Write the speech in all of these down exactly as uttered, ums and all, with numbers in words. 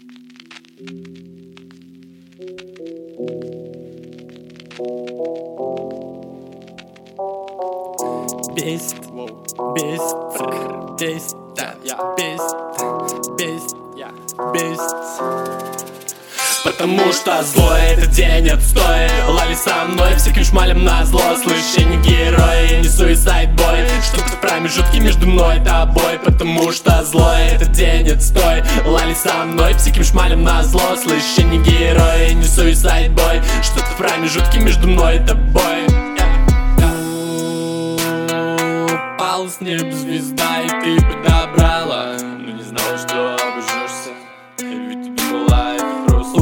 Бесит, бесит, бесит, бесит, бесит, бесит. Потому что зло — это день отстой. Лови со мной всяким шмалем назло. Слышь, я не герой, я не суицайд бой. Что-то в промежутке между мной и тобой. Потому что зло — это день отстой. Лови со мной всяким шмалем назло. Слышь, я не герой, я не суицайд бой. Что-то в промежутке между мной и тобой. Упала с неба звезда, и ты подобрала. Но не знала, что обожжешься. Ведь ты думала, это просто.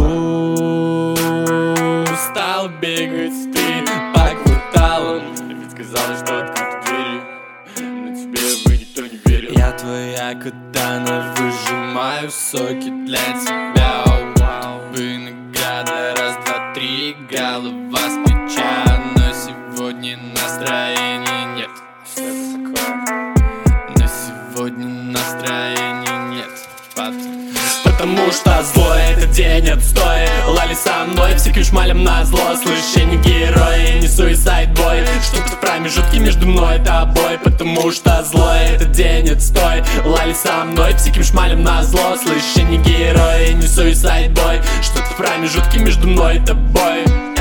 Устал бегать ты по кварталам. Ведь сказала, что открыты двери, но тебе бы никто не верил. Я твоя катана, выжимаю соки для тебя. Винограда, раз, два, три, голова с плеча. Но сегодня настроения нет. Но сегодня настроения нет. Потому что зло — это день отстой. Лови со мной всяким шмалем назло. Слышь, я не герой, я не суицайд бой. Что-то в промежутке между мной и тобой. Потому что зло — это день отстой. Лови со мной всяким шмалем назло. Слышь, я не герой, я не суицайд бой. Что-то в промежутке между мной и тобой.